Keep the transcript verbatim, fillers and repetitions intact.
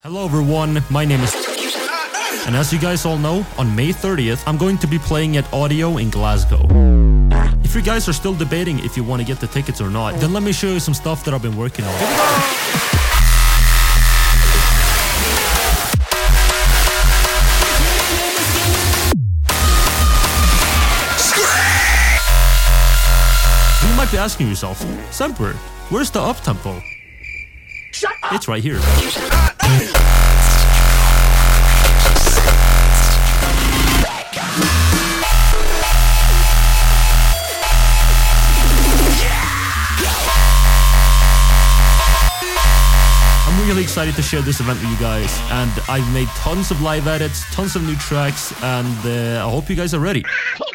Hello everyone, my name is and as you guys all know, on May thirtieth, I'm going to be playing at Audio in Glasgow. If you guys are still debating if you want to get the tickets or not, then let me show you some stuff that I've been working on. Here we go! You might be asking yourself, Semper, where's the up-tempo? Shut up! It's right here. I'm really excited to share this event with you guys, and I've made tons of live edits, tons of new tracks, and uh, I hope you guys are ready.